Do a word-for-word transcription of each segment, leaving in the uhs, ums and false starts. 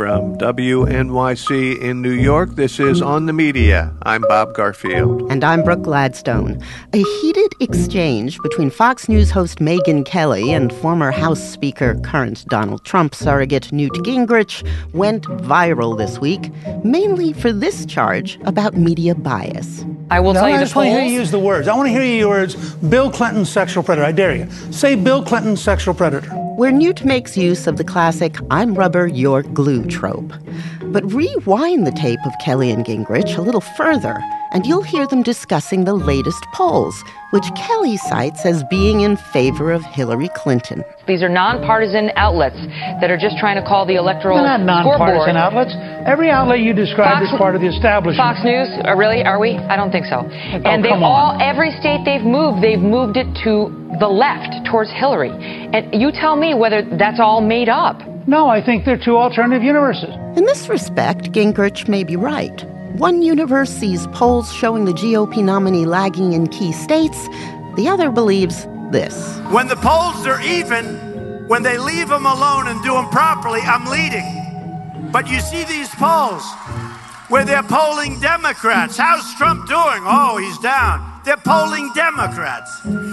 from W N Y C in New York, this is On the Media. I'm Bob Garfield. And I'm Brooke Gladstone. A heated exchange between Fox News host Megyn Kelly and former House Speaker, current Donald Trump surrogate Newt Gingrich went viral this week, mainly for this charge about media bias. I will no, tell you I the just want to hear you polls. use the words. I want to hear you use the words, Bill Clinton, sexual predator. I dare you. Say Bill Clinton, sexual predator. Where Newt makes use of the classic I'm rubber, you're glue trope. But rewind the tape of Kelly and Gingrich a little further, and you'll hear them discussing the latest polls, which Kelly cites as being in favor of Hillary Clinton. These are nonpartisan outlets that are just trying to call the electoral They're not nonpartisan scoreboard. outlets. Every outlet you described Fox, is part of the establishment. Fox News, uh, really? Are we? I don't think so. Oh, and they've come all, on. every state they've moved, they've moved it to the left, towards Hillary. And you tell me whether that's all made up. No, I think they're two alternative universes. In this respect, Gingrich may be right. One universe sees polls showing the G O P nominee lagging in key states. The other believes this. When the polls are even, when they leave them alone and do them properly, I'm leading. But you see these polls where they're polling Democrats. How's Trump doing? Oh, he's down. They're polling Democrats.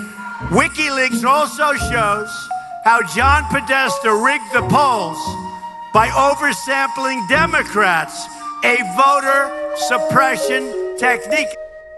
WikiLeaks also shows how John Podesta rigged the polls by oversampling Democrats, a voter suppression technique.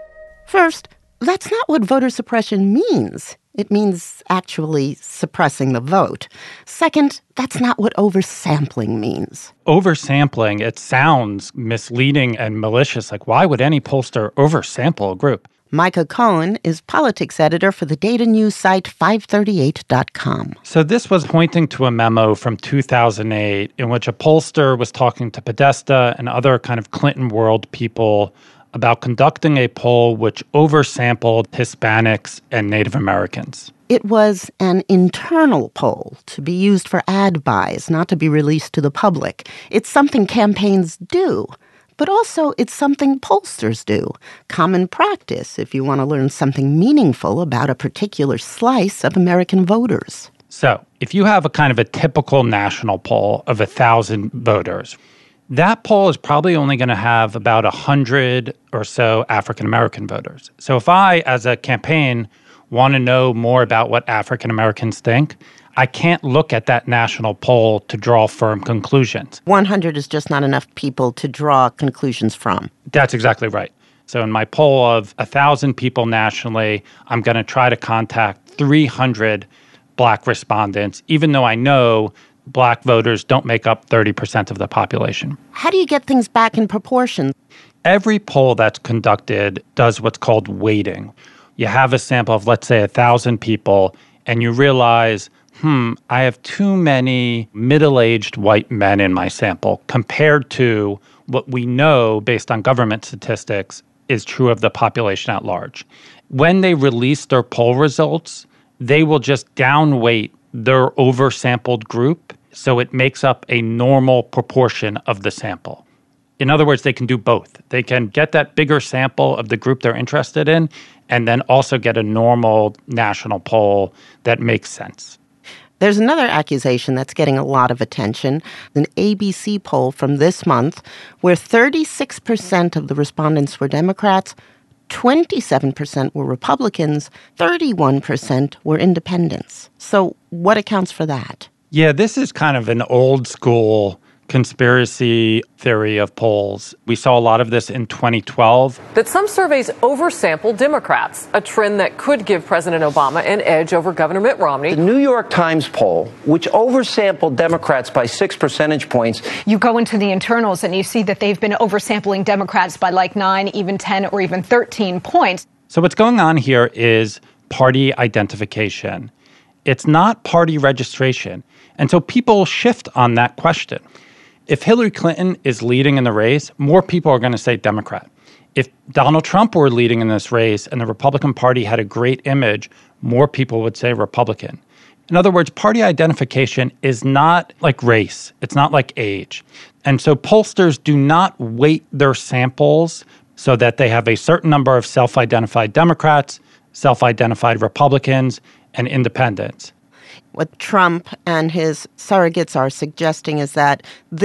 First, that's not what voter suppression means. It means actually suppressing the vote. Second, that's not what oversampling means. Oversampling, it sounds misleading and malicious. Like, why would any pollster oversample a group? Micah Cohen is politics editor for the data news site five thirty-eight dot com. So this was pointing to a memo from two thousand eight in which a pollster was talking to Podesta and other kind of Clinton world people about conducting a poll which oversampled Hispanics and Native Americans. It was an internal poll to be used for ad buys, not to be released to the public. It's something campaigns do. But also, it's something pollsters do. Common practice if you want to learn something meaningful about a particular slice of American voters. So, if you have a kind of a typical national poll of a thousand voters, that poll is probably only going to have about one hundred or so African-American voters. So if I, as a campaign, want to know more about what African-Americans think, I can't look at that national poll to draw firm conclusions. one hundred is just not enough people to draw conclusions from. That's exactly right. So in my poll of one thousand people nationally, I'm going to try to contact three hundred Black respondents, even though I know Black voters don't make up thirty percent of the population. How do you get things back in proportion? Every poll that's conducted does what's called weighting. You have a sample of, let's say, one thousand people, and you realize, hmm, I have too many middle-aged white men in my sample compared to what we know, based on government statistics, is true of the population at large. When they release their poll results, they will just downweight their oversampled group, so it makes up a normal proportion of the sample. In other words, they can do both. They can get that bigger sample of the group they're interested in, and then also get a normal national poll that makes sense. There's another accusation that's getting a lot of attention, an A B C poll from this month, where thirty-six percent of the respondents were Democrats, twenty-seven percent were Republicans, thirty-one percent were independents. So what accounts for that? Yeah, this is kind of an old school conspiracy theory of polls. We saw a lot of this in twenty twelve. That some surveys oversample Democrats, a trend that could give President Obama an edge over Governor Mitt Romney. The New York Times poll, which oversampled Democrats by six percentage points. You go into the internals and you see that they've been oversampling Democrats by like nine, even ten, or even thirteen points. So what's going on here is party identification. It's not party registration. And so people shift on that question. If Hillary Clinton is leading in the race, more people are going to say Democrat. If Donald Trump were leading in this race and the Republican Party had a great image, more people would say Republican. In other words, party identification is not like race. It's not like age. And so pollsters do not weight their samples so that they have a certain number of self-identified Democrats, self-identified Republicans, and independents. What Trump and his surrogates are suggesting is that this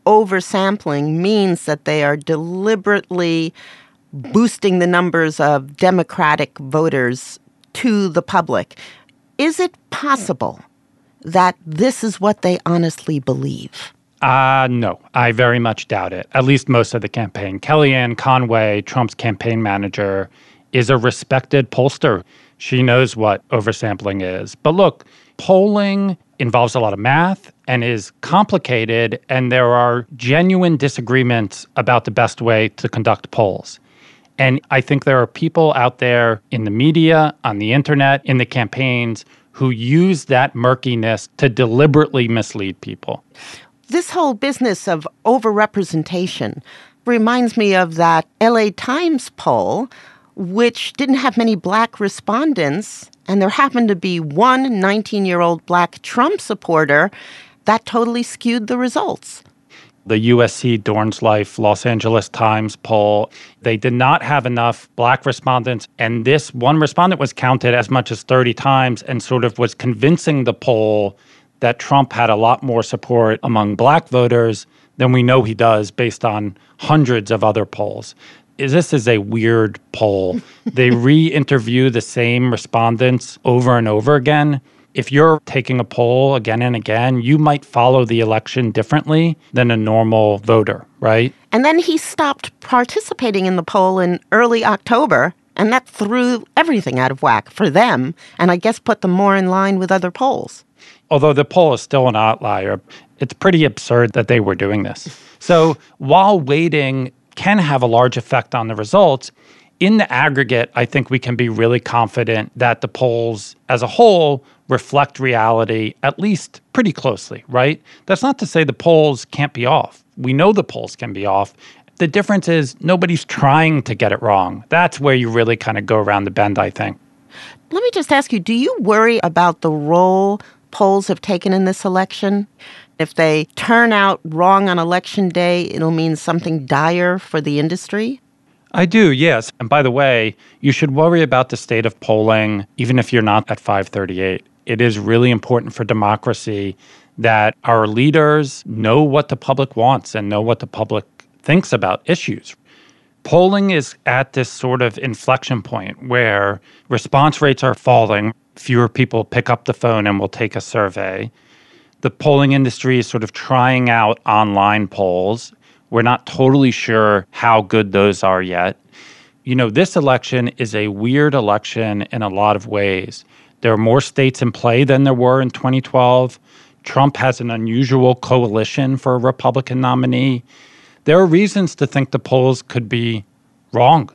oversampling means that they are deliberately boosting the numbers of Democratic voters to the public. Is it possible that this is what they honestly believe? Uh, no, I very much doubt it, at least most of the campaign. Kellyanne Conway, Trump's campaign manager, is a respected pollster. She knows what oversampling is. But look, polling involves a lot of math and is complicated, and there are genuine disagreements about the best way to conduct polls. And I think there are people out there in the media, on the internet, in the campaigns who use that murkiness to deliberately mislead people. This whole business of overrepresentation reminds me of that L A Times poll, which didn't have many black respondents, and there happened to be one nineteen-year-old black Trump supporter that totally skewed the results. The U S C Dorn's Life Los Angeles Times poll, they did not have enough black respondents. And this one respondent was counted as much as thirty times and sort of was convincing the poll that Trump had a lot more support among black voters than we know he does based on hundreds of other polls. Is This is a weird poll. They re-interview the same respondents over and over again. If you're taking a poll again and again, you might follow the election differently than a normal voter, right? And then he stopped participating in the poll in early October, and that threw everything out of whack for them, and I guess put them more in line with other polls. Although the poll is still an outlier, it's pretty absurd that they were doing this. So while waiting can have a large effect on the results, in the aggregate, I think we can be really confident that the polls as a whole reflect reality at least pretty closely, right? That's not to say the polls can't be off. We know the polls can be off. The difference is nobody's trying to get it wrong. That's where you really kind of go around the bend, I think. Let me just ask you, do you worry about the role polls have taken in this election? If they turn out wrong on election day, it'll mean something dire for the industry? I do, yes. And by the way, you should worry about the state of polling even if you're not at five thirty-eight. It is really important for democracy that our leaders know what the public wants and know what the public thinks about issues. Polling is at this sort of inflection point where response rates are falling. Fewer people pick up the phone and will take a survey. The polling industry is sort of trying out online polls. We're not totally sure how good those are yet. You know, this election is a weird election in a lot of ways. There are more states in play than there were in twenty twelve. Trump has an unusual coalition for a Republican nominee. There are reasons to think the polls could be wrong.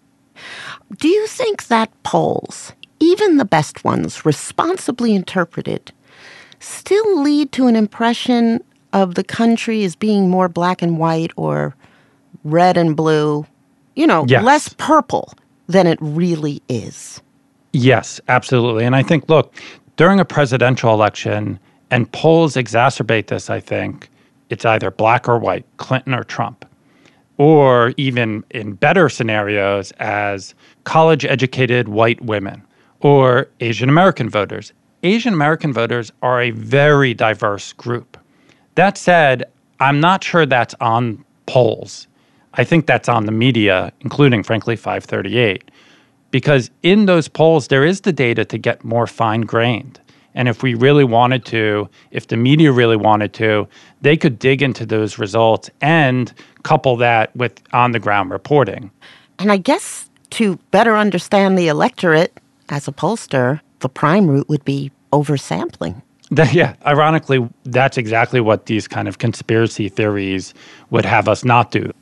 Do you think that polls, even the best ones, responsibly interpreted, still lead to an impression of the country as being more black and white or red and blue, you know, yes. less purple than it really is? Yes, absolutely. And I think, look, during a presidential election, and polls exacerbate this, I think, it's either black or white, Clinton or Trump. Or even in better scenarios as college-educated white women or Asian American voters. Asian American voters are a very diverse group. That said, I'm not sure that's on polls. I think that's on the media, including, frankly, five thirty-eight. Because in those polls, there is the data to get more fine-grained. And if we really wanted to, if the media really wanted to, they could dig into those results and couple that with on-the-ground reporting. And I guess to better understand the electorate as a pollster, the prime route would be oversampling. Yeah, ironically, that's exactly what these kind of conspiracy theories would have us not do.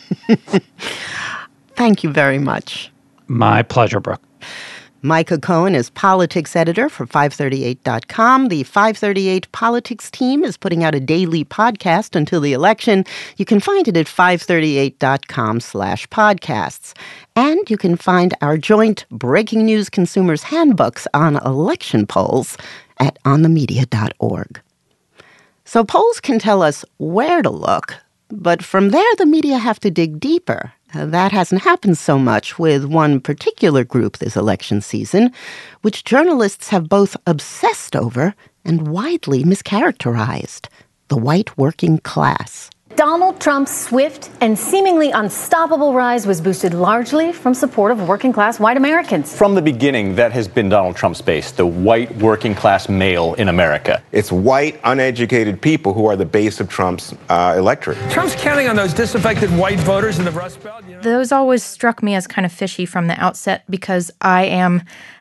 Thank you very much. My pleasure, Brooke. Micah Cohen is politics editor for five thirty-eight dot com. The five thirty-eight politics team is putting out a daily podcast until the election. You can find it at five thirty-eight dot com slash podcasts. And you can find our joint Breaking News Consumers Handbooks on election polls at on the media dot org. So polls can tell us where to look, but from there the media have to dig deeper. That hasn't happened so much with one particular group this election season, which journalists have both obsessed over and widely mischaracterized: the white working class. Donald Trump's swift and seemingly unstoppable rise was boosted largely from support of working-class white Americans. From the beginning, that has been Donald Trump's base, the white working-class male in America. It's white, uneducated people who are the base of Trump's uh, electorate. Trump's counting on those disaffected white voters in the Rust Belt. You know? Those always struck me as kind of fishy from the outset because I am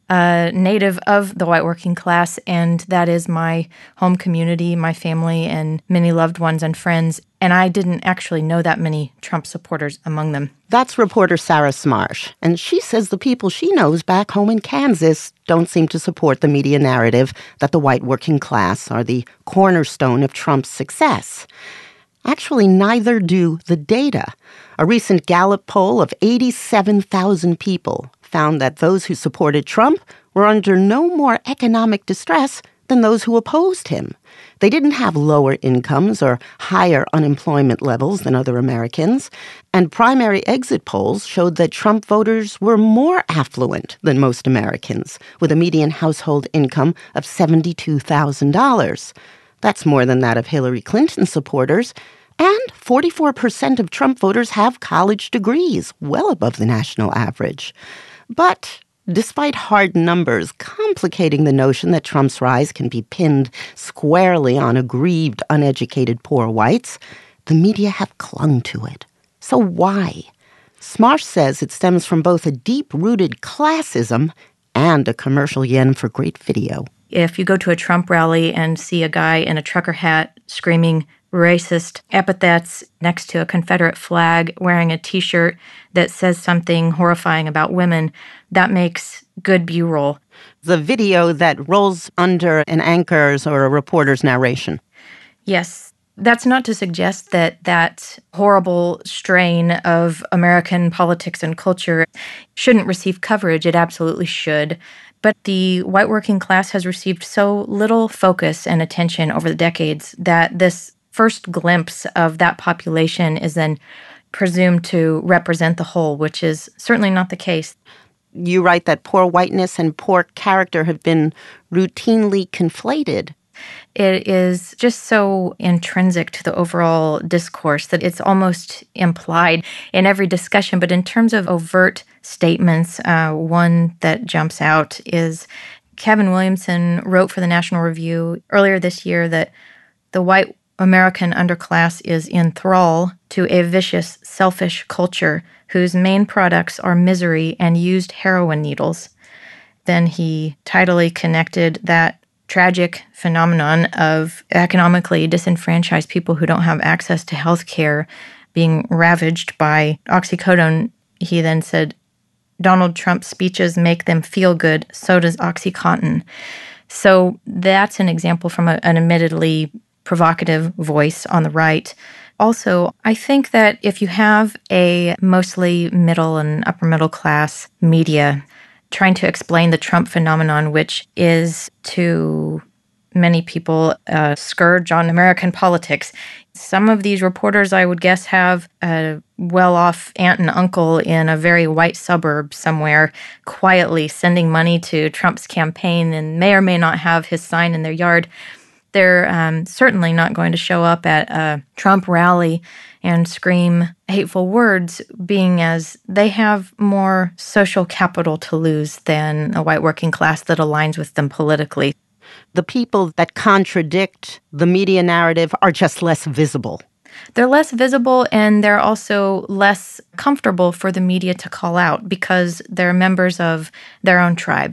a native of the white working class, and that is my home community, my family, and many loved ones and friends. And I didn't actually know that many Trump supporters among them. That's reporter Sarah Smarsh, and she says the people she knows back home in Kansas don't seem to support the media narrative that the white working class are the cornerstone of Trump's success. Actually, neither do the data. A recent Gallup poll of eighty-seven thousand people found that those who supported Trump were under no more economic distress than those who opposed him. They didn't have lower incomes or higher unemployment levels than other Americans, and primary exit polls showed that Trump voters were more affluent than most Americans, with a median household income of seventy-two thousand dollars. That's more than that of Hillary Clinton supporters, and forty-four percent of Trump voters have college degrees, well above the national average. But despite hard numbers complicating the notion that Trump's rise can be pinned squarely on aggrieved, uneducated poor whites, the media have clung to it. So why? Smarsh says it stems from both a deep-rooted classism and a commercial yen for great video. If you go to a Trump rally and see a guy in a trucker hat screaming racist epithets next to a Confederate flag, wearing a T-shirt that says something horrifying about women, that makes good B-roll. The video that rolls under an anchor's or a reporter's narration. Yes. That's not to suggest that that horrible strain of American politics and culture shouldn't receive coverage. It absolutely should. But the white working class has received so little focus and attention over the decades that this first glimpse of that population is then presumed to represent the whole, which is certainly not the case. You write that poor whiteness and poor character have been routinely conflated. It is just so intrinsic to the overall discourse that it's almost implied in every discussion. But in terms of overt statements, uh, one that jumps out is Kevin Williamson wrote for the National Review earlier this year that the white American underclass is in thrall to a vicious, selfish culture whose main products are misery and used heroin needles. Then he tidily connected that tragic phenomenon of economically disenfranchised people who don't have access to health care being ravaged by oxycodone. He then said, Donald Trump's speeches make them feel good, so does OxyContin. So that's an example from a, an admittedly provocative voice on the right. Also, I think that if you have a mostly middle and upper middle class media trying to explain the Trump phenomenon, which is to many people a scourge on American politics, some of these reporters, I would guess, have a well-off aunt and uncle in a very white suburb somewhere quietly sending money to Trump's campaign and may or may not have his sign in their yard. They're um, certainly not going to show up at a Trump rally and scream hateful words, being as they have more social capital to lose than a white working class that aligns with them politically. The people that contradict the media narrative are just less visible. They're less visible, and they're also less comfortable for the media to call out because they're members of their own tribe.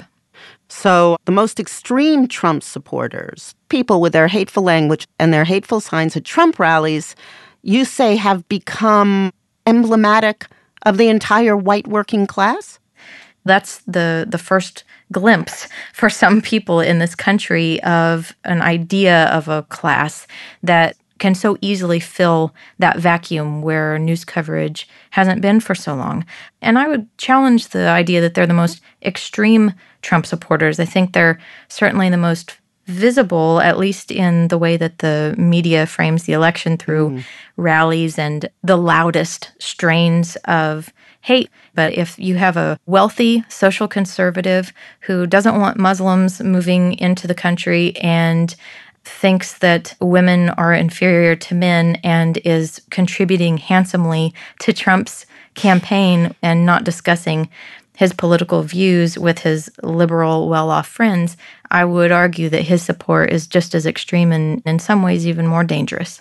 So the most extreme Trump supporters, people with their hateful language and their hateful signs at Trump rallies, you say have become emblematic of the entire white working class? That's the, the first glimpse for some people in this country of an idea of a class that can so easily fill that vacuum where news coverage hasn't been for so long. And I would challenge the idea that they're the most extreme Trump supporters. I think they're certainly the most visible, at least in the way that the media frames the election through mm. rallies and the loudest strains of hate. But if you have a wealthy social conservative who doesn't want Muslims moving into the country and thinks that women are inferior to men and is contributing handsomely to Trump's campaign and not discussing his political views with his liberal, well-off friends, I would argue that his support is just as extreme and in some ways even more dangerous.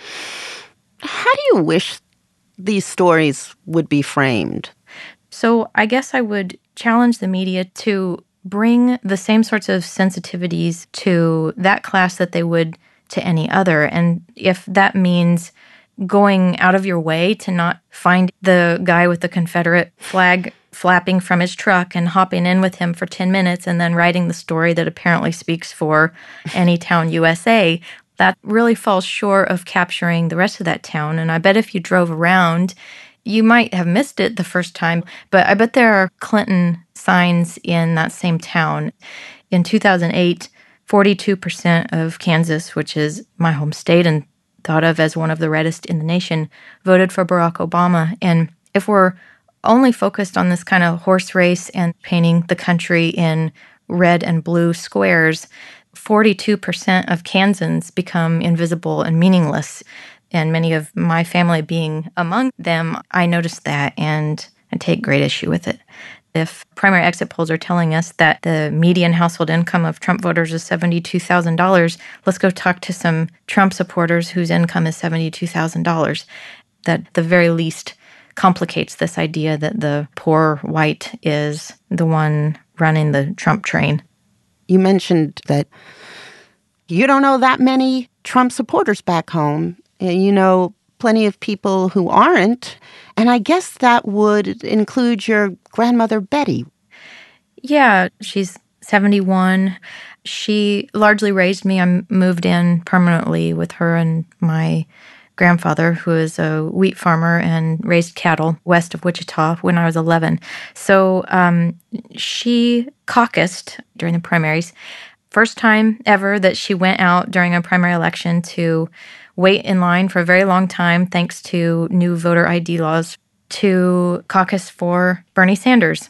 How do you wish these stories would be framed? So I guess I would challenge the media to bring the same sorts of sensitivities to that class that they would to any other. And if that means going out of your way to not find the guy with the Confederate flag flapping from his truck and hopping in with him for ten minutes and then writing the story that apparently speaks for Anytown, U S A, that really falls short of capturing the rest of that town. And I bet if you drove around, you might have missed it the first time, but I bet there are Clinton signs in that same town. In two thousand eight, forty-two percent of Kansas, which is my home state and thought of as one of the reddest in the nation, voted for Barack Obama. And if we're only focused on this kind of horse race and painting the country in red and blue squares, forty-two percent of Kansans become invisible and meaningless. And many of my family being among them, I noticed that and I take great issue with it. If primary exit polls are telling us that the median household income of Trump voters is seventy-two thousand dollars, let's go talk to some Trump supporters whose income is seventy-two thousand dollars. That at the very least complicates this idea that the poor white is the one running the Trump train. You mentioned that you don't know that many Trump supporters back home. You know plenty of people who aren't. And I guess that would include your grandmother, Betty. Yeah, she's seventy-one. She largely raised me. I moved in permanently with her and my grandfather, who is a wheat farmer and raised cattle west of Wichita when I was eleven. So um, she caucused during the primaries. First time ever that she went out during a primary election to wait in line for a very long time, thanks to new voter I D laws, to caucus for Bernie Sanders.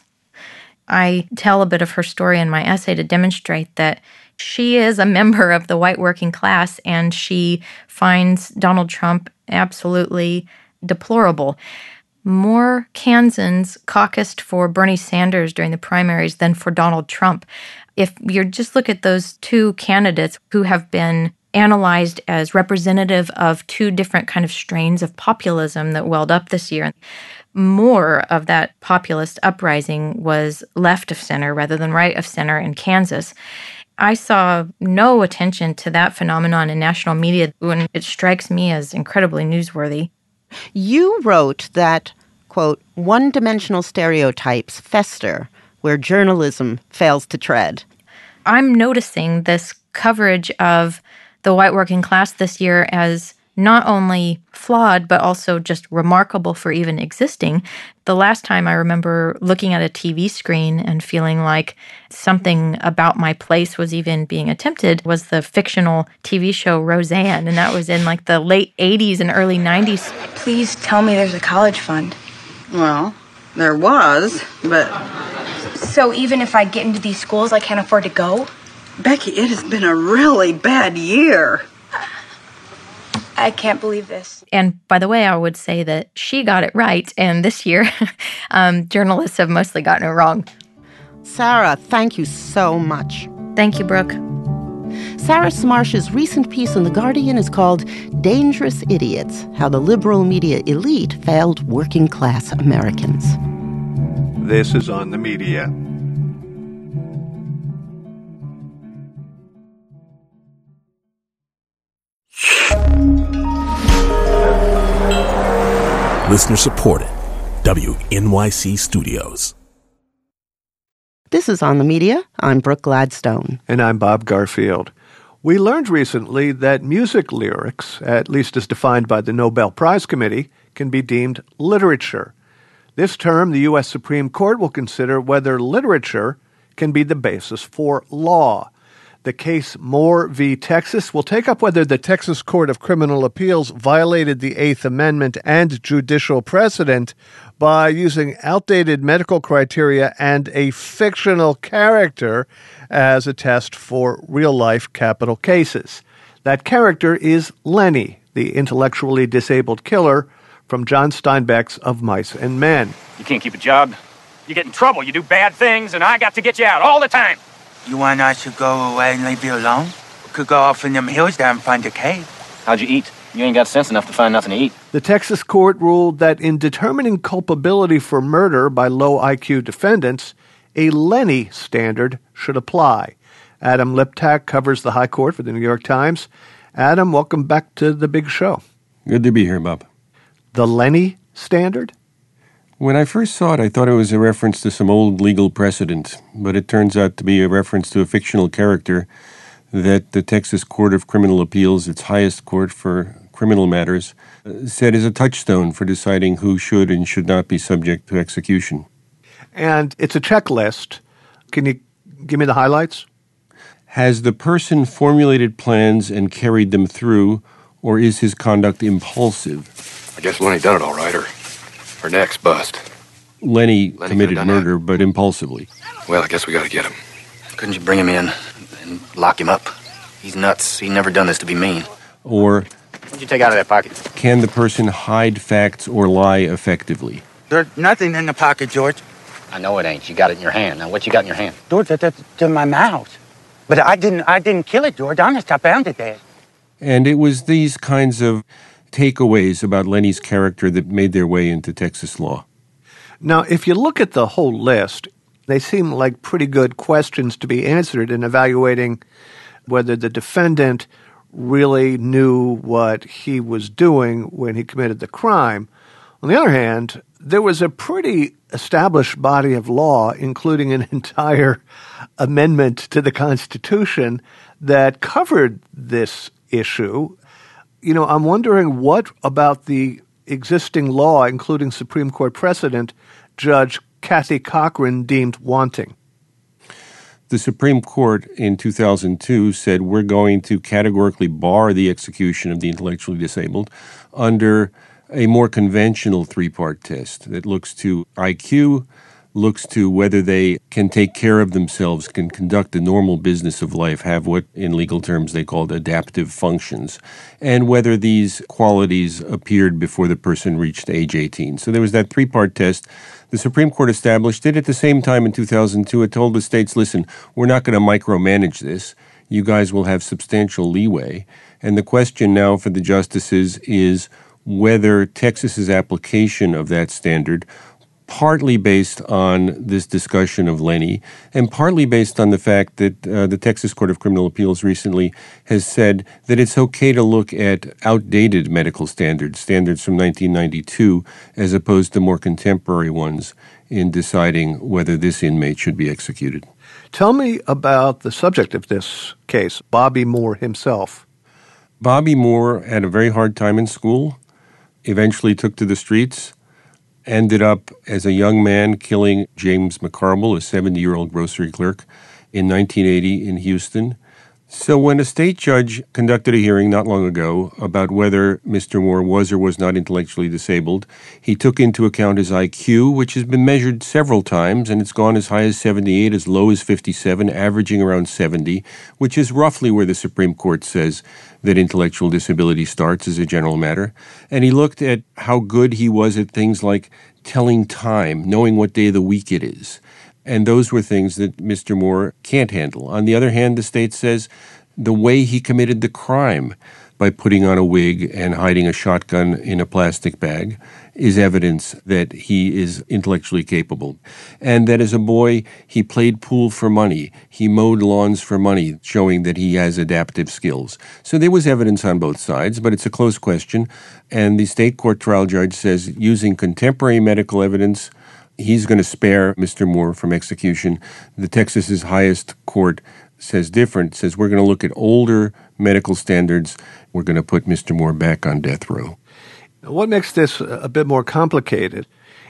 I tell a bit of her story in my essay to demonstrate that she is a member of the white working class and she finds Donald Trump absolutely deplorable. More Kansans caucused for Bernie Sanders during the primaries than for Donald Trump. If you just look at those two candidates who have been analyzed as representative of two different kind of strains of populism that welled up this year, more of that populist uprising was left of center rather than right of center in Kansas. I saw no attention to that phenomenon in national media when it strikes me as incredibly newsworthy. You wrote that, quote, one-dimensional stereotypes fester where journalism fails to tread. I'm noticing this coverage of the white working class this year as not only flawed, but also just remarkable for even existing. The last time I remember looking at a T V screen and feeling like something about my place was even being attempted was the fictional T V show Roseanne, and that was in like the late eighties and early nineties. Please tell me there's a college fund. Well, there was, but... So even if I get into these schools, I can't afford to go? Becky, it has been a really bad year. I can't believe this. And by the way, I would say that she got it right, and this year, um, journalists have mostly gotten it wrong. Sarah, thank you so much. Thank you, Brooke. Sarah Smarsh's recent piece in The Guardian is called Dangerous Idiots: How the Liberal Media Elite Failed Working Class Americans. This is On the Media. Listener supported. W N Y C Studios. This is On the Media. I'm Brooke Gladstone. And I'm Bob Garfield. We learned recently that music lyrics, at least as defined by the Nobel Prize Committee, can be deemed literature. This term, the U S Supreme Court will consider whether literature can be the basis for law. The case Moore v. Texas will take up whether the Texas Court of Criminal Appeals violated the Eighth Amendment and judicial precedent by using outdated medical criteria and a fictional character as a test for real-life capital cases. That character is Lenny, the intellectually disabled killer from John Steinbeck's Of Mice and Men. You can't keep a job. You get in trouble. You do bad things, and I got to get you out all the time. You want us to go away and leave you alone? We could go off in them hills there and find a cave. How'd you eat? You ain't got sense enough to find nothing to eat. The Texas court ruled that in determining culpability for murder by low I Q defendants, a Lenny standard should apply. Adam Liptak covers the High Court for the New York Times. Adam, welcome back to the big show. Good to be here, Bob. The Lenny standard? When I first saw it, I thought it was a reference to some old legal precedent, but it turns out to be a reference to a fictional character that the Texas Court of Criminal Appeals, its highest court for criminal matters, said is a touchstone for deciding who should and should not be subject to execution. And it's a checklist. Can you give me the highlights? Has the person formulated plans and carried them through, or is his conduct impulsive? I guess Lenny done it all right, or her neck's bust. Lenny, Lenny committed murder, but impulsively. Well, I guess we gotta get him. Couldn't you bring him in and lock him up? He's nuts. He never done this to be mean. Or What'd you take out of that pocket? can the person hide facts or lie effectively? There's nothing in the pocket, George. I know it ain't. You got it in your hand. Now, what you got in your hand? George, that, that's in my mouth. But I didn't I didn't kill it, George. Honest, I found it there. And it was these kinds of takeaways about Lenny's character that made their way into Texas law. Now, if you look at the whole list, they seem like pretty good questions to be answered in evaluating whether the defendant really knew what he was doing when he committed the crime. On the other hand, there was a pretty established body of law, including an entire amendment to the Constitution that covered this issue. You know, I'm wondering what about the existing law, including Supreme Court precedent, Judge Kathy Cochran deemed wanting. The Supreme Court in two thousand two said we're going to categorically bar the execution of the intellectually disabled under a more conventional three-part test that looks to I Q, looks to whether they can take care of themselves, can conduct the normal business of life, have what in legal terms they called adaptive functions, and whether these qualities appeared before the person reached age eighteen. So there was that three-part test. The Supreme Court established it. At the same time, in two thousand two, it told the states, listen, we're not going to micromanage this. You guys will have substantial leeway. And the question now for the justices is whether Texas's application of that standard, partly based on this discussion of Lenny, and partly based on the fact that uh, the Texas Court of Criminal Appeals recently has said that it's okay to look at outdated medical standards, standards from nineteen ninety-two, as opposed to more contemporary ones in deciding whether this inmate should be executed. Tell me about the subject of this case, Bobby Moore himself. Bobby Moore had a very hard time in school, eventually took to the streets, ended up as a young man killing James McCarble, a seventy-year-old grocery clerk, in nineteen eighty in Houston. So when a state judge conducted a hearing not long ago about whether Mister Moore was or was not intellectually disabled, he took into account his I Q, which has been measured several times, and it's gone as high as seventy-eight, as low as fifty-seven, averaging around seventy, which is roughly where the Supreme Court says that intellectual disability starts as a general matter. And he looked at how good he was at things like telling time, knowing what day of the week it is. And those were things that Mister Moore can't handle. On the other hand, the state says the way he committed the crime by putting on a wig and hiding a shotgun in a plastic bag is evidence that he is intellectually capable. And that as a boy, he played pool for money. He mowed lawns for money, showing that he has adaptive skills. So there was evidence on both sides, but it's a close question. And the state court trial judge says using contemporary medical evidence, he's going to spare Mister Moore from execution. The Texas's highest court says different, says we're going to look at older medical standards. We're going to put Mister Moore back on death row. What makes this a bit more complicated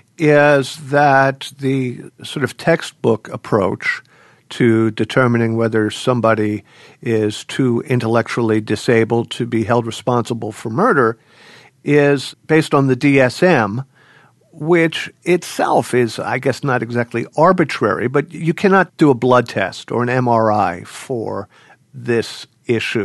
is that the sort of textbook approach to determining whether somebody is too intellectually disabled to be held responsible for murder is based on the D S M, which itself is, I guess, not exactly arbitrary, but you cannot do a blood test or an M R I for this issue.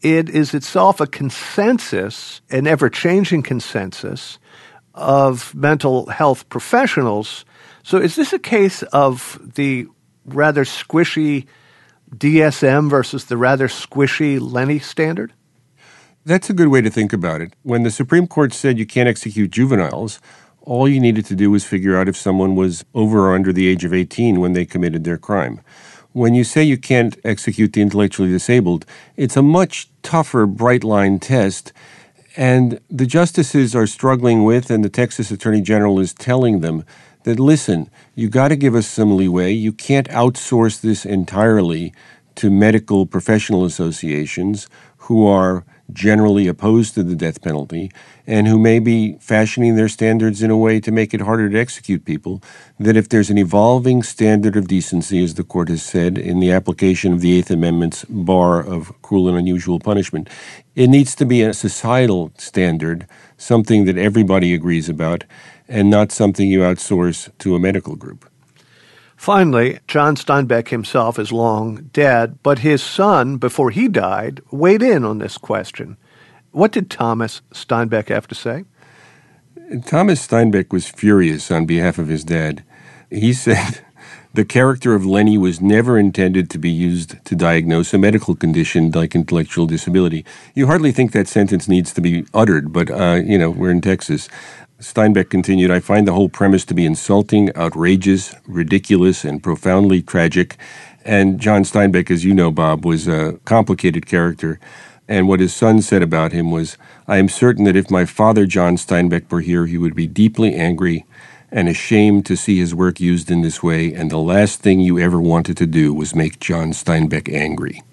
it is itself a consensus, an ever-changing consensus of mental health professionals. So is this a case of the rather squishy D S M versus the rather squishy Lenny standard? That's a good way to think about it. When the Supreme Court said you can't execute juveniles, all you needed to do was figure out if someone was over or under the age of eighteen when they committed their crime. When you say you can't execute the intellectually disabled, it's a much tougher bright-line test, and the justices are struggling with, and the Texas Attorney General is telling them, that, listen, you got to give us some leeway. You can't outsource this entirely to medical professional associations who are generally opposed to the death penalty and who may be fashioning their standards in a way to make it harder to execute people, that if there's an evolving standard of decency, as the court has said, in the application of the Eighth Amendment's bar of cruel and unusual punishment, it needs to be a societal standard, something that everybody agrees about, and not something you outsource to a medical group. Finally, John Steinbeck himself is long dead, but his son, before he died, weighed in on this question. What did Thomas Steinbeck have to say? Thomas Steinbeck was furious on behalf of his dad. He said the character of Lenny was never intended to be used to diagnose a medical condition like intellectual disability. You hardly think that sentence needs to be uttered, but, uh, you know, we're in Texas. Steinbeck continued, I find the whole premise to be insulting, outrageous, ridiculous, and profoundly tragic. And John Steinbeck, as you know, Bob, was a complicated character. And what his son said about him was, I am certain that if my father, John Steinbeck, were here, he would be deeply angry and ashamed to see his work used in this way. And the last thing you ever wanted to do was make John Steinbeck angry.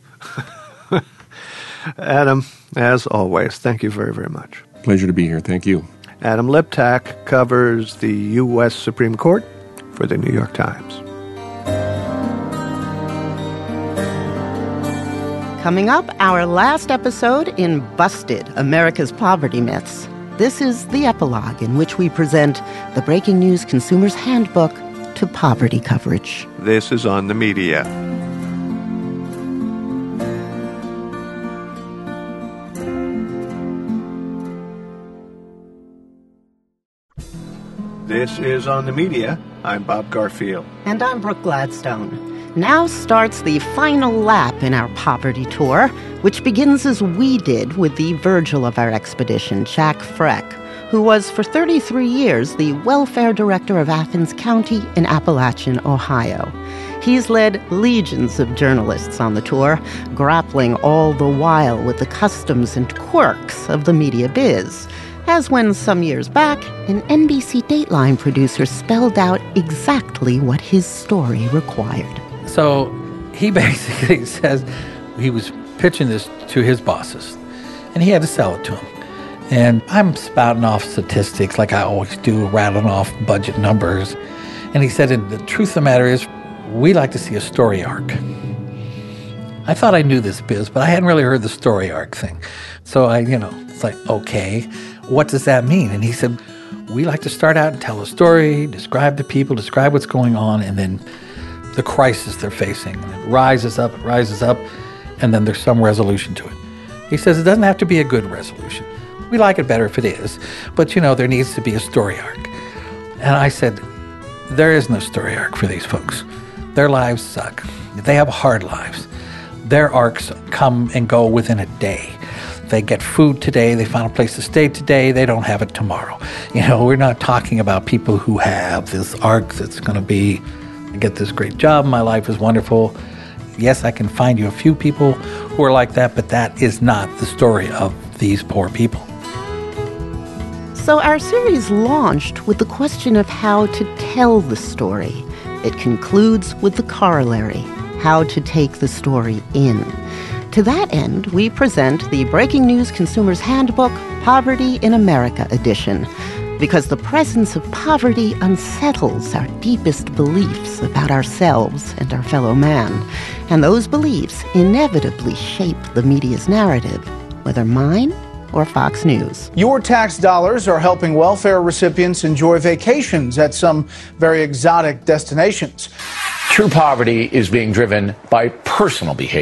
Adam, as always, thank you very, very much. Pleasure to be here. Thank you. Adam Liptak covers the U S Supreme Court for the New York Times. Coming up, our last episode in Busted, America's Poverty Myths. This is the epilogue in which we present the Breaking News Consumer's Handbook to Poverty Coverage. This is On the Media. This is On the Media. I'm Bob Garfield. And I'm Brooke Gladstone. Now starts the final lap in our poverty tour, which begins as we did with the Virgil of our expedition, Jack Freck, who was for thirty-three years the welfare director of Athens County in Appalachian, Ohio. He's led legions of journalists on the tour, grappling all the while with the customs and quirks of the media biz. As when some years back, an N B C Dateline producer spelled out exactly what his story required. So he basically says he was pitching this to his bosses, and he had to sell it to them. And I'm spouting off statistics like I always do, rattling off budget numbers. And he said, and the truth of the matter is, we like to see a story arc. I thought I knew this biz, but I hadn't really heard the story arc thing. So I, you know, it's like, okay, what does that mean? And he said, we like to start out and tell a story, describe the people, describe what's going on, and then the crisis they're facing. And it rises up, it rises up, and then there's some resolution to it. He says it doesn't have to be a good resolution. We like it better if it is, but, you know, there needs to be a story arc. And I said, there is no story arc for these folks. Their lives suck. They have hard lives. Their arcs come and go within a day. They get food today, they find a place to stay today, they don't have it tomorrow. You know, we're not talking about people who have this arc that's going to be, I get this great job, my life is wonderful. Yes, I can find you a few people who are like that, but that is not the story of these poor people. So our series launched with the question of how to tell the story. It concludes with the corollary, how to take the story in. To that end, we present the Breaking News Consumer's Handbook, Poverty in America edition, because the presence of poverty unsettles our deepest beliefs about ourselves and our fellow man, and those beliefs inevitably shape the media's narrative, whether mine or Fox News. Your tax dollars are helping welfare recipients enjoy vacations at some very exotic destinations. True poverty is being driven by personal behavior.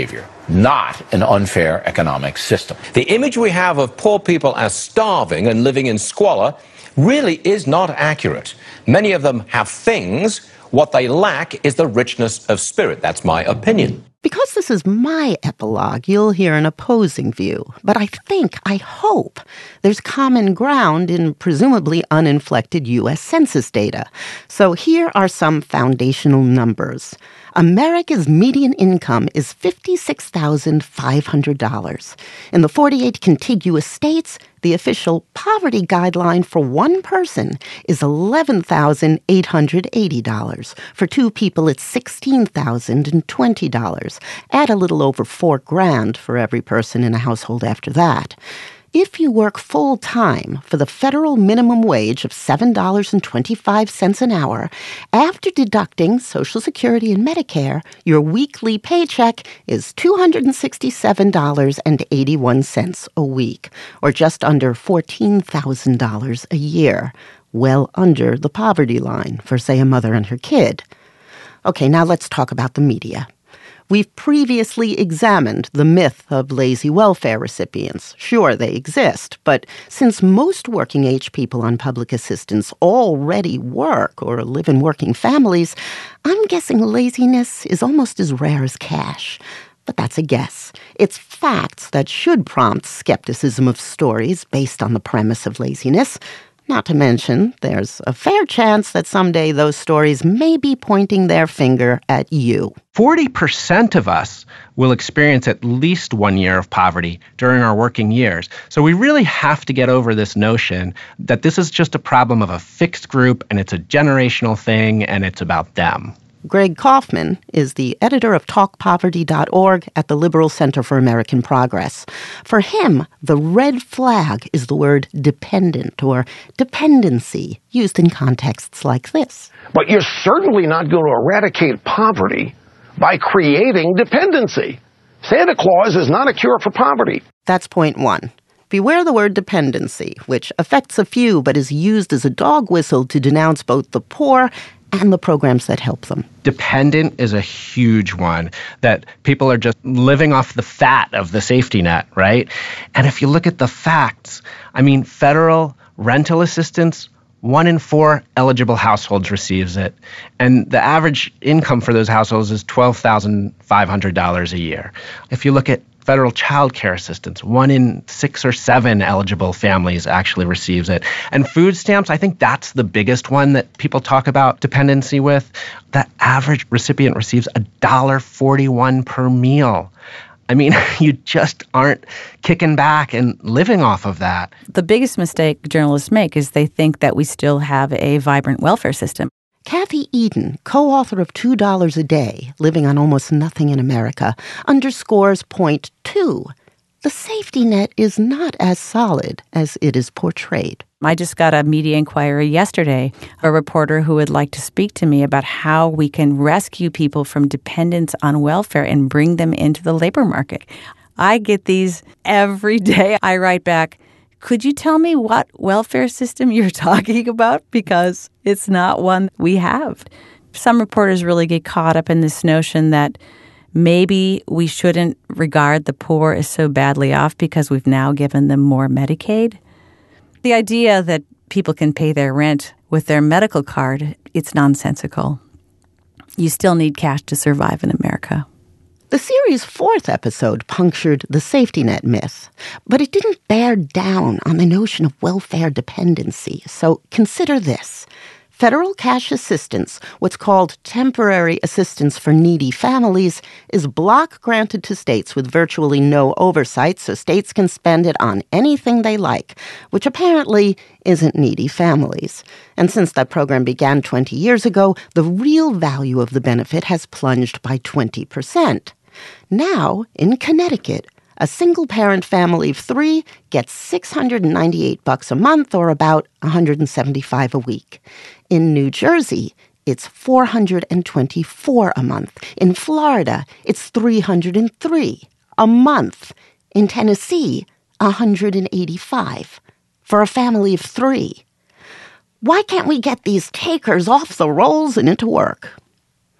not an unfair economic system. The image we have of poor people as starving and living in squalor really is not accurate. Many of them have things. What they lack is the richness of spirit. That's my opinion. Because this is my epilogue, you'll hear an opposing view. But I think, I hope, there's common ground in presumably uninflected U S Census data. So here are some foundational numbers. America's median income is fifty-six thousand five hundred dollars. In the forty-eight contiguous states, the official poverty guideline for one person is eleven thousand eight hundred eighty dollars. For two people, it's sixteen thousand twenty dollars. Add a little over four grand for every person in a household after that. If you work full-time for the federal minimum wage of seven dollars and twenty-five cents an hour, after deducting Social Security and Medicare, your weekly paycheck is two hundred sixty-seven dollars and eighty-one cents a week, or just under fourteen thousand dollars a year, well under the poverty line for, say, a mother and her kid. Okay, now let's talk about the media. We've previously examined the myth of lazy welfare recipients. Sure, they exist, but since most working-age people on public assistance already work or live in working families, I'm guessing laziness is almost as rare as cash. But that's a guess. It's facts that should prompt skepticism of stories based on the premise of laziness. Not to mention, there's a fair chance that someday those stories may be pointing their finger at you. forty percent of us will experience at least one year of poverty during our working years. So we really have to get over this notion that this is just a problem of a fixed group and it's a generational thing and it's about them. Greg Kaufman is the editor of talk poverty dot org at the Liberal Center for American Progress. For him, the red flag is the word dependent or dependency, used in contexts like this. But you're certainly not going to eradicate poverty by creating dependency. Santa Claus is not a cure for poverty. That's point one. Beware the word dependency, which affects a few but is used as a dog whistle to denounce both the poor and the programs that help them. Dependent is a huge one, that people are just living off the fat of the safety net, right? And if you look at the facts, I mean, federal rental assistance, one in four eligible households receives it. And the average income for those households is twelve thousand five hundred dollars a year. If you look at federal child care assistance, one in six or seven eligible families actually receives it. And food stamps, I think that's the biggest one that people talk about dependency with. The average recipient receives one dollar and forty-one cents per meal. I mean, you just aren't kicking back and living off of that. The biggest mistake journalists make is they think that we still have a vibrant welfare system. Kathy Eden, co-author of Two Dollars a Day, Living on Almost Nothing in America, underscores point two. The safety net is not as solid as it is portrayed. I just got a media inquiry yesterday, a reporter who would like to speak to me about how we can rescue people from dependence on welfare and bring them into the labor market. I get these every day. I write back, could you tell me what welfare system you're talking about? Because it's not one we have. Some reporters really get caught up in this notion that maybe we shouldn't regard the poor as so badly off because we've now given them more Medicaid. The idea that people can pay their rent with their medical card, it's nonsensical. You still need cash to survive in America. The series' fourth episode punctured the safety net myth, but it didn't bear down on the notion of welfare dependency. So consider this. Federal cash assistance, what's called temporary assistance for needy families, is block granted to states with virtually no oversight, so states can spend it on anything they like, which apparently isn't needy families. And since that program began twenty years ago, the real value of the benefit has plunged by twenty percent. Now, in Connecticut, a single-parent family of three gets six hundred ninety-eight bucks a month, or about one hundred seventy-five a week. In New Jersey, it's four hundred twenty-four a month. In Florida, it's three hundred three a month. In Tennessee, one hundred eighty-five for a family of three. Why can't we get these takers off the rolls and into work?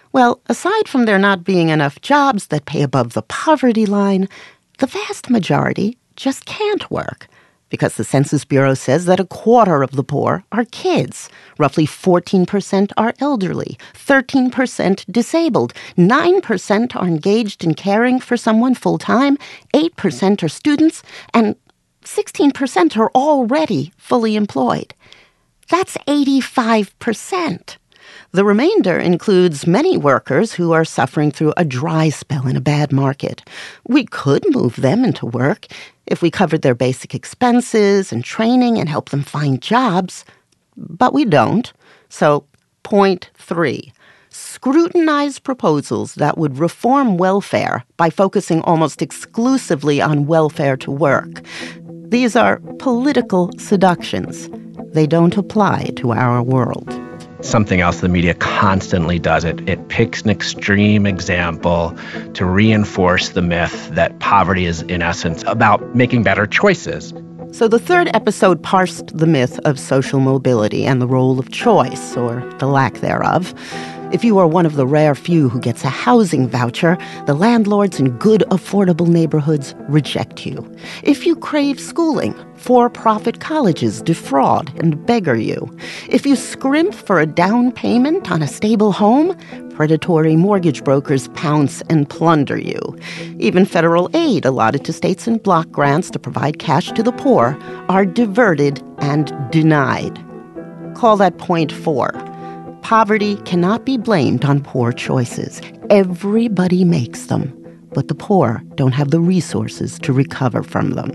Well, aside from there not being enough jobs that pay above the poverty line, the vast majority just can't work. Because the Census Bureau says that a quarter of the poor are kids. Roughly fourteen percent are elderly, thirteen percent disabled, nine percent are engaged in caring for someone full-time, eight percent are students, and sixteen percent are already fully employed. That's eighty-five percent. The remainder includes many workers who are suffering through a dry spell in a bad market. We could move them into work if we covered their basic expenses and training and help them find jobs, but we don't. So, point three, scrutinize proposals that would reform welfare by focusing almost exclusively on welfare to work. These are political seductions. They don't apply to our world. Something else the media constantly does, it, it picks an extreme example to reinforce the myth that poverty is, in essence, about making better choices. So the third episode parsed the myth of social mobility and the role of choice, or the lack thereof. If you are one of the rare few who gets a housing voucher, the landlords in good, affordable neighborhoods reject you. If you crave schooling, for-profit colleges defraud and beggar you. If you scrimp for a down payment on a stable home, predatory mortgage brokers pounce and plunder you. Even federal aid allotted to states and block grants to provide cash to the poor are diverted and denied. Call that point four. Poverty cannot be blamed on poor choices. Everybody makes them, but the poor don't have the resources to recover from them.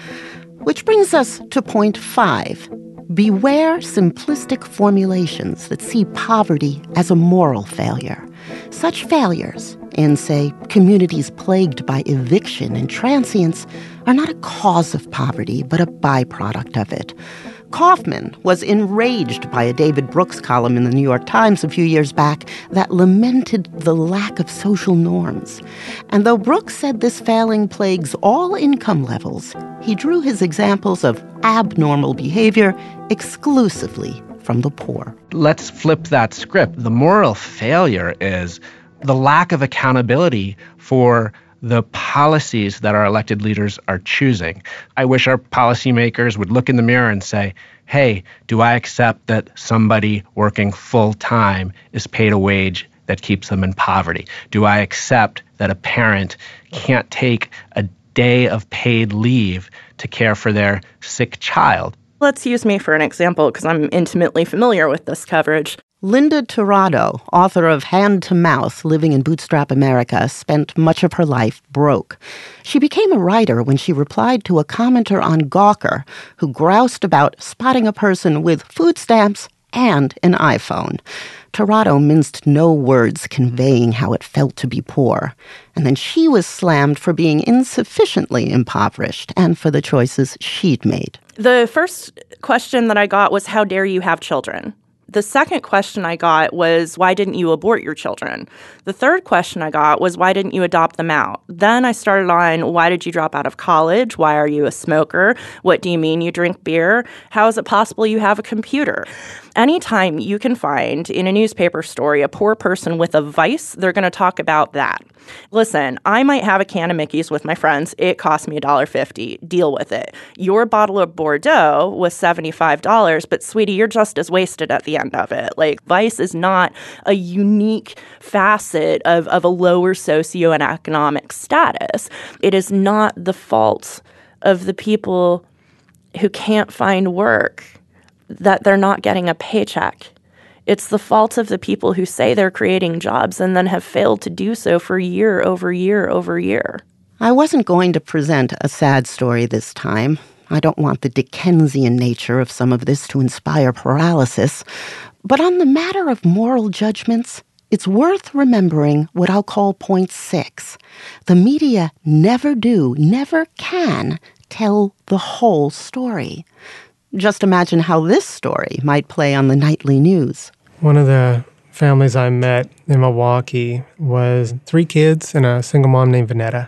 Which brings us to point five. Beware simplistic formulations that see poverty as a moral failure. Such failures, in, say, communities plagued by eviction and transience, are not a cause of poverty, but a byproduct of it. Kaufman was enraged by a David Brooks column in the New York Times a few years back that lamented the lack of social norms. And though Brooks said this failing plagues all income levels, he drew his examples of abnormal behavior exclusively from the poor. Let's flip that script. The moral failure is the lack of accountability for the policies that our elected leaders are choosing. I wish our policymakers would look in the mirror and say, hey, do I accept that somebody working full-time is paid a wage that keeps them in poverty? Do I accept that a parent can't take a day of paid leave to care for their sick child? Let's use me for an example because I'm intimately familiar with this coverage. Linda Tirado, author of Hand to Mouth, Living in Bootstrap America, spent much of her life broke. She became a writer when she replied to a commenter on Gawker who groused about spotting a person with food stamps and an iPhone. Tirado minced no words conveying how it felt to be poor. And then she was slammed for being insufficiently impoverished and for the choices she'd made. The first question that I got was, how dare you have children? The second question I got was, why didn't you abort your children? The third question I got was, why didn't you adopt them out? Then I started on, why did you drop out of college? Why are you a smoker? What do you mean you drink beer? How is it possible you have a computer? Anytime you can find in a newspaper story a poor person with a vice, they're going to talk about that. Listen, I might have a can of Mickey's with my friends. It cost me one dollar fifty. Deal with it. Your bottle of Bordeaux was seventy-five dollars, but sweetie, you're just as wasted at the end of it. Like, vice is not a unique facet of, of a lower socioeconomic status. It is not the fault of the people who can't find work that they're not getting a paycheck. It's the fault of the people who say they're creating jobs and then have failed to do so for year over year over year. I wasn't going to present a sad story this time. I don't want the Dickensian nature of some of this to inspire paralysis. But on the matter of moral judgments, it's worth remembering what I'll call point six. The media never do, never can tell the whole story. Just imagine how this story might play on the nightly news. One of the families I met in Milwaukee was three kids and a single mom named Vanetta.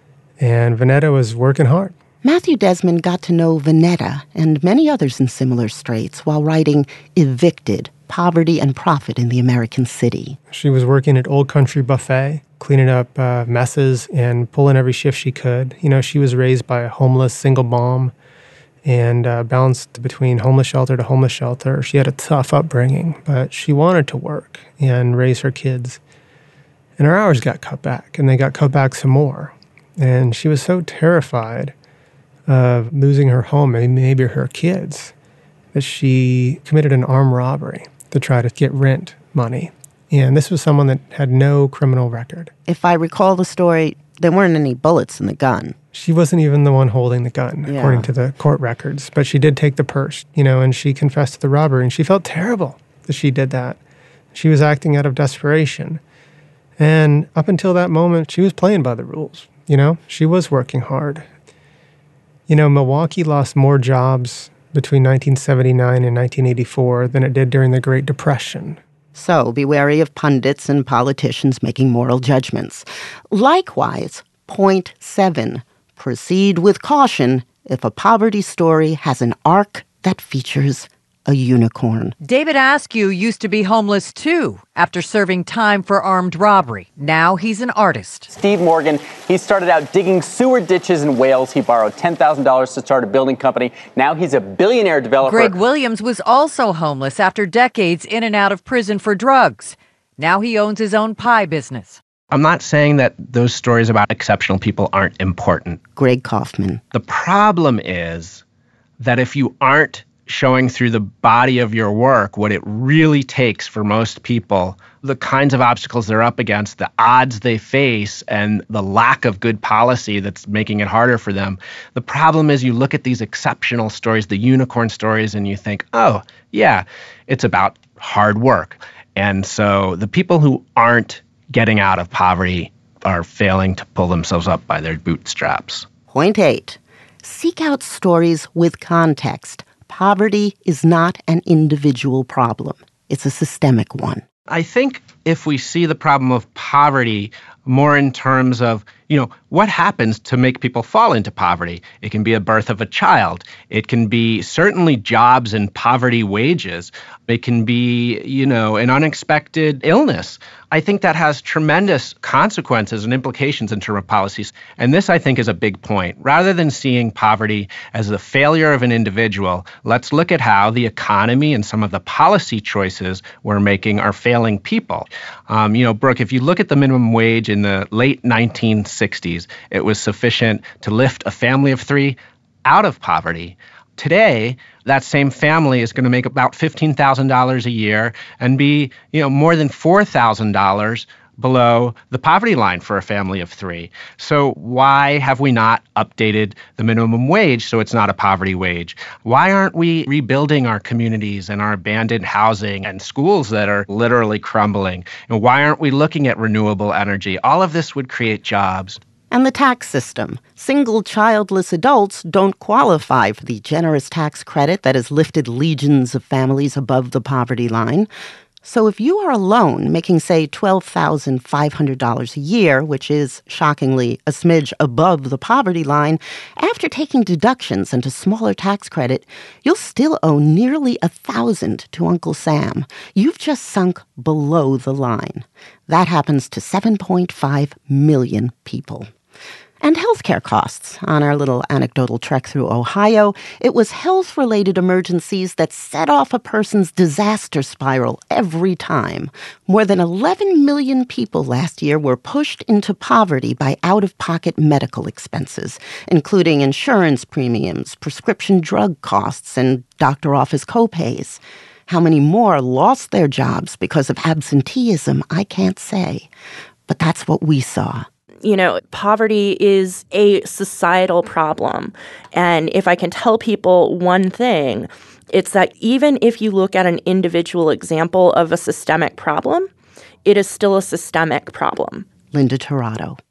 And Vanetta was working hard. Matthew Desmond got to know Vanetta and many others in similar straits while writing Evicted, poverty and profit in the American city. She was working at Old Country Buffet, cleaning up uh, messes and pulling every shift she could. You know, she was raised by a homeless single mom and uh, bounced between homeless shelter to homeless shelter. She had a tough upbringing, but she wanted to work and raise her kids. And her hours got cut back, and they got cut back some more. And she was so terrified of losing her home and maybe her kids that she committed an armed robbery to try to get rent money. And this was someone that had no criminal record. If I recall the story, there weren't any bullets in the gun. She wasn't even the one holding the gun, Yeah. according to the court records. But she did take the purse, you know, and she confessed to the robbery. And she felt terrible that she did that. She was acting out of desperation. And up until that moment, she was playing by the rules. You know, she was working hard. You know, Milwaukee lost more jobs between nineteen seventy-nine and nineteen eighty-four than it did during the Great Depression. So be wary of pundits and politicians making moral judgments. Likewise, point seven, proceed with caution if a poverty story has an arc that features a unicorn. David Askew used to be homeless too after serving time for armed robbery. Now he's an artist. Steve Morgan, he started out digging sewer ditches in Wales. He borrowed ten thousand dollars to start a building company. Now he's a billionaire developer. Greg Williams was also homeless after decades in and out of prison for drugs. Now he owns his own pie business. I'm not saying that those stories about exceptional people aren't important. Greg Kaufman. The problem is that if you aren't showing through the body of your work what it really takes for most people, the kinds of obstacles they're up against, the odds they face, and the lack of good policy that's making it harder for them. The problem is you look at these exceptional stories, the unicorn stories, and you think, oh, yeah, it's about hard work. And so the people who aren't getting out of poverty are failing to pull themselves up by their bootstraps. Point eight, seek out stories with context. Poverty is not an individual problem. It's a systemic one. I think if we see the problem of poverty more in terms of, you know, what happens to make people fall into poverty? It can be a birth of a child. It can be certainly jobs and poverty wages. It can be, you know, an unexpected illness. I think that has tremendous consequences and implications in terms of policies. And this, I think, is a big point. Rather than seeing poverty as the failure of an individual, let's look at how the economy and some of the policy choices we're making are failing people. Um, you know, Brooke, if you look at the minimum wage in the late nineteen sixties, it was sufficient to lift a family of three out of poverty. Today, that same family is going to make about fifteen thousand dollars a year and be, you know, more than four thousand dollars below the poverty line for a family of three. So why have we not updated the minimum wage so it's not a poverty wage? Why aren't we rebuilding our communities and our abandoned housing and schools that are literally crumbling? And why aren't we looking at renewable energy? All of this would create jobs. And the tax system. Single childless adults don't qualify for the generous tax credit that has lifted legions of families above the poverty line. So if you are alone making, say, twelve thousand five hundred dollars a year, which is, shockingly, a smidge above the poverty line, after taking deductions and a smaller tax credit, you'll still owe nearly one thousand dollars to Uncle Sam. You've just sunk below the line. That happens to seven point five million people. And healthcare costs. On our little anecdotal trek through Ohio, it was health-related emergencies that set off a person's disaster spiral every time. More than eleven million people last year were pushed into poverty by out-of-pocket medical expenses, including insurance premiums, prescription drug costs, and doctor office copays. How many more lost their jobs because of absenteeism, I can't say. But that's what we saw. You know, poverty is a societal problem. And if I can tell people one thing, it's that even if you look at an individual example of a systemic problem, it is still a systemic problem. Linda Tirado.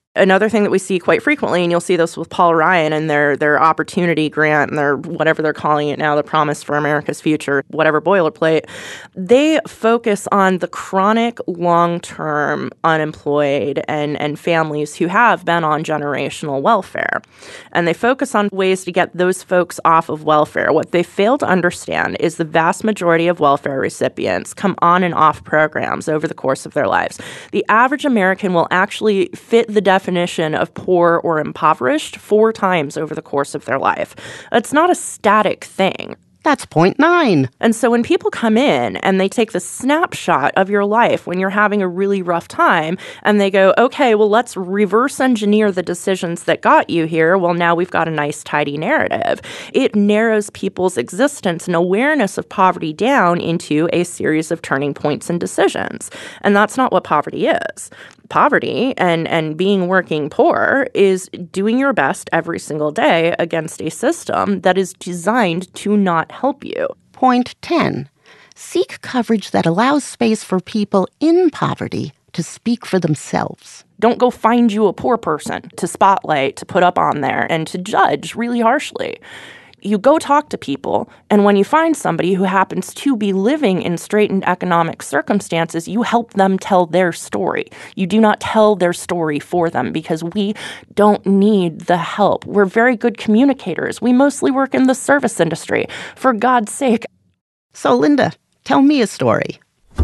Another thing that we see quite frequently, and you'll see this with Paul Ryan and their their opportunity grant and their whatever they're calling it now, the Promise for America's Future, whatever boilerplate, they focus on the chronic, long-term unemployed and, and families who have been on generational welfare. And they focus on ways to get those folks off of welfare. What they fail to understand is the vast majority of welfare recipients come on and off programs over the course of their lives. The average American will actually fit the definition definition of poor or impoverished four times over the course of their life. It's not a static thing. That's point nine. And so when people come in and they take the snapshot of your life when you're having a really rough time and they go, okay, well, let's reverse engineer the decisions that got you here. Well, now we've got a nice, tidy narrative. It narrows people's existence and awareness of poverty down into a series of turning points and decisions. And that's not what poverty is. Poverty and, and being working poor is doing your best every single day against a system that is designed to not help you. Point ten. Seek coverage that allows space for people in poverty to speak for themselves. Don't go find you a poor person to spotlight, to put up on there, and to judge really harshly. You go talk to people, and when you find somebody who happens to be living in straitened economic circumstances, you help them tell their story. You do not tell their story for them because we don't need the help. We're very good communicators. We mostly work in the service industry, for God's sake. So, Linda, tell me a story.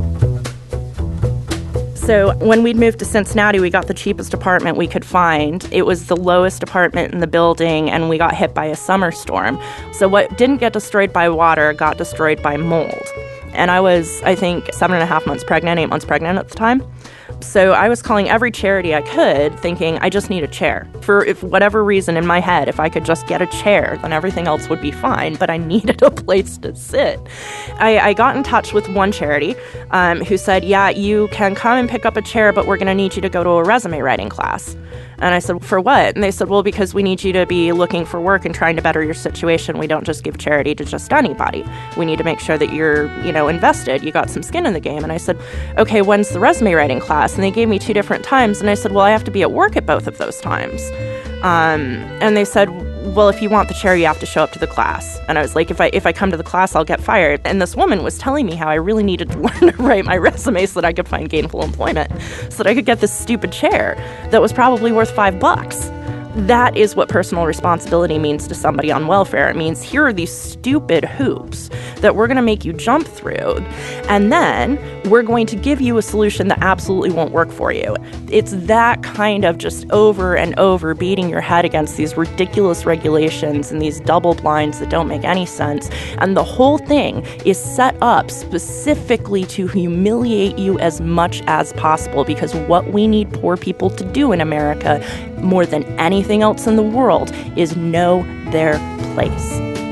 So when we'd moved to Cincinnati, we got the cheapest apartment we could find. It was the lowest apartment in the building, and we got hit by a summer storm. So what didn't get destroyed by water got destroyed by mold. And I was, I think, seven and a half months pregnant, eight months pregnant at the time. So I was calling every charity I could, thinking, I just need a chair. For if whatever reason in my head, if I could just get a chair, then everything else would be fine, but I needed a place to sit. I, I got in touch with one charity um, who said, yeah, you can come and pick up a chair, but we're going to need you to go to a resume writing class. And I said, for what? And they said, well, because we need you to be looking for work and trying to better your situation. We don't just give charity to just anybody. We need to make sure that you're, you know, invested. You got some skin in the game. And I said, okay, when's the resume writing class? And they gave me two different times. And I said, well, I have to be at work at both of those times. Um, and they said, well, if you want the chair, you have to show up to the class. And I was like, if I if I come to the class, I'll get fired. And this woman was telling me how I really needed to learn to write my resume so that I could find gainful employment, so that I could get this stupid chair that was probably worth five bucks. That is what personal responsibility means to somebody on welfare. It means here are these stupid hoops that we're going to make you jump through, and then we're going to give you a solution that absolutely won't work for you. It's that kind of just over and over beating your head against these ridiculous regulations and these double blinds that don't make any sense. And the whole thing is set up specifically to humiliate you as much as possible, because what we need poor people to do in America more than anything else in the world is know their place.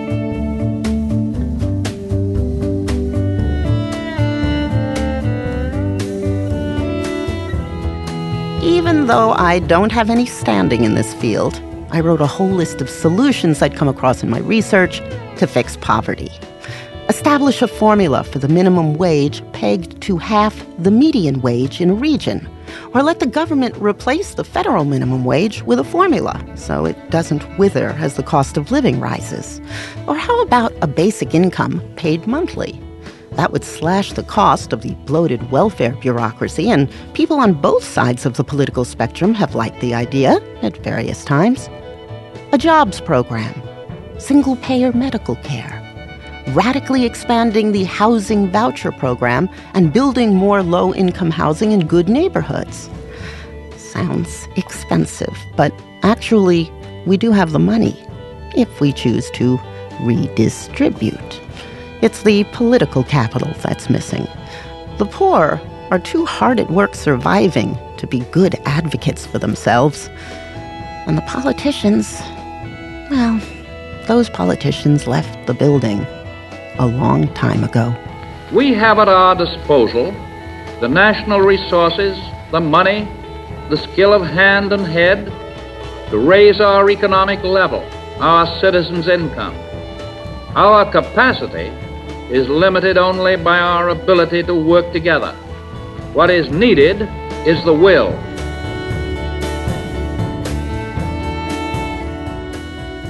Even though I don't have any standing in this field, I wrote a whole list of solutions I'd come across in my research to fix poverty. Establish a formula for the minimum wage pegged to half the median wage in a region. Or let the government replace the federal minimum wage with a formula so it doesn't wither as the cost of living rises. Or how about a basic income paid monthly? That would slash the cost of the bloated welfare bureaucracy, and people on both sides of the political spectrum have liked the idea at various times. A jobs program, single-payer medical care, radically expanding the housing voucher program and building more low-income housing in good neighborhoods. Sounds expensive, but actually, we do have the money if we choose to redistribute. It's the political capital that's missing. The poor are too hard at work surviving to be good advocates for themselves. And the politicians, well, those politicians left the building a long time ago. We have at our disposal the national resources, the money, the skill of hand and head to raise our economic level, our citizens' income. Our capacity is limited only by our ability to work together. What is needed is the will.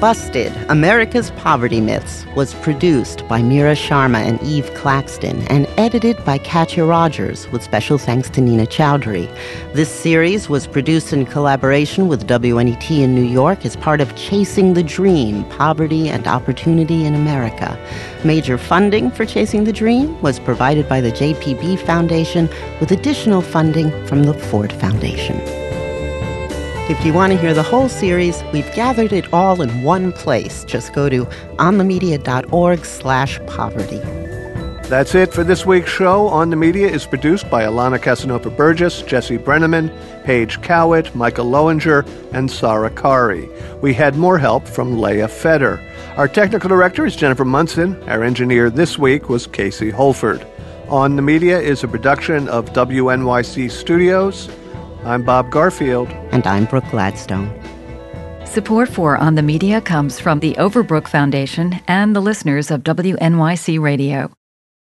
Busted, America's Poverty Myths was produced by Mira Sharma and Eve Claxton and edited by Katya Rogers with special thanks to Nina Chowdhury. This series was produced in collaboration with W N E T in New York as part of Chasing the Dream, Poverty and Opportunity in America. Major funding for Chasing the Dream was provided by the J P B Foundation with additional funding from the Ford Foundation. If you want to hear the whole series, we've gathered it all in one place. Just go to onthemedia.org slash poverty. That's it for this week's show. On the Media is produced by Alana Casanova-Burgess, Jesse Brenneman, Paige Cowett, Michael Lowinger, and Sarah Kari. We had more help from Leah Feder. Our technical director is Jennifer Munson. Our engineer this week was Casey Holford. On the Media is a production of W N Y C Studios. I'm Bob Garfield. And I'm Brooke Gladstone. Support for On the Media comes from the Overbrook Foundation and the listeners of W N Y C Radio.